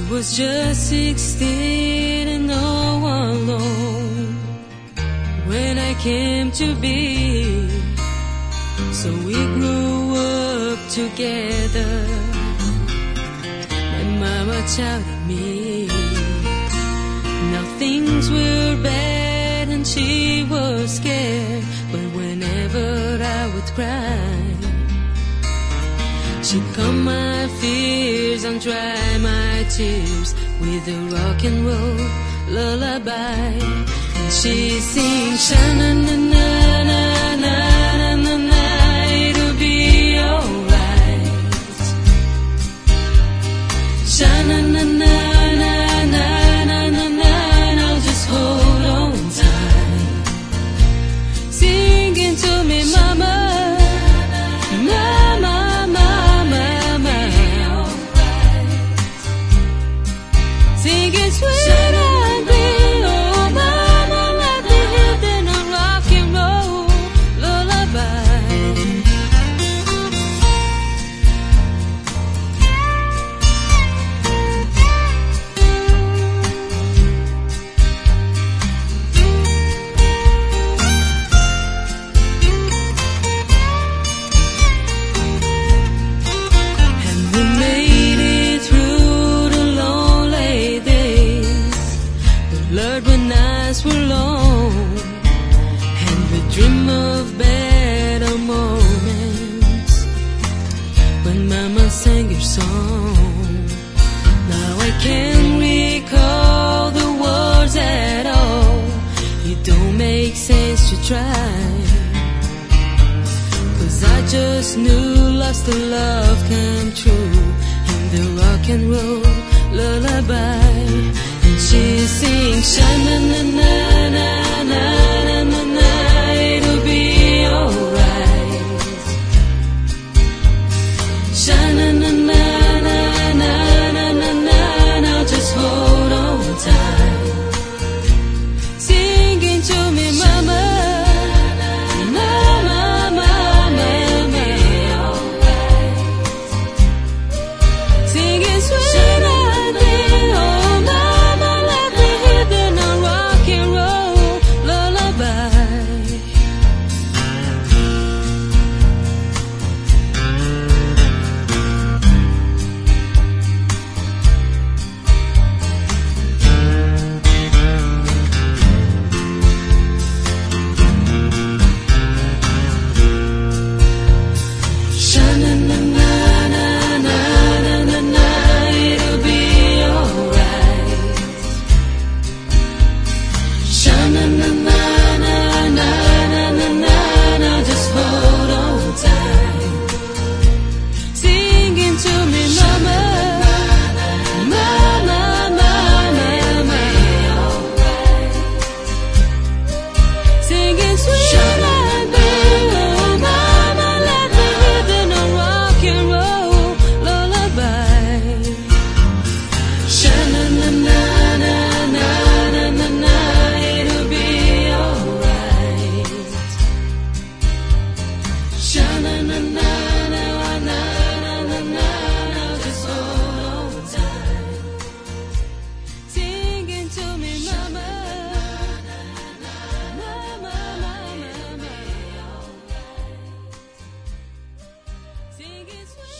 was just 16 and all alone when I came to be. So we grew up together. My mama childed me. Now things were bad and she was scared, but whenever I would cry, she'd calm my fears and dry my tears with a rock and roll lullaby. And she sings sha-na-na-na-na-na-na-na, it'll be alright. Sha-na-na-na-na-na-na-na, and I'll just hold on tight. Singing to me, mama, mama, singing sweet and clean, oh mama, let me hear then a rock and roll lullaby. And we made it through the lonely days. The Lord, when nights were long, and we dream of better moments when Mama sang your song. Now I can't recall the words at all. It don't make sense to try, 'cause I just knew lost the love come true in the rock and roll lullaby. And she sings sha-na-na-na-na-na-na-na, it'll be alright. Sha-na-na-na-na-na-na-na, now just hold on tight. Singing to me, mama, mama, mama, singing sweet and clean, oh mama, let me hear then a rock and roll lullaby. Sha-na-na-na-na-na-na, it'll be alright. Sha-na-na-na-na-na-na-na, now just hold on tight. Singing to me, mama, mama, mama, singing sweet and clean, oh mama, let me hear then a rock and roll lullaby. Sha-na-na-na-na-na-na-na, it'll be alright. Sha-na-na-na-na-na-na-na, now just hold on tight. Singing to me, mama, mama, mama, singing sweet.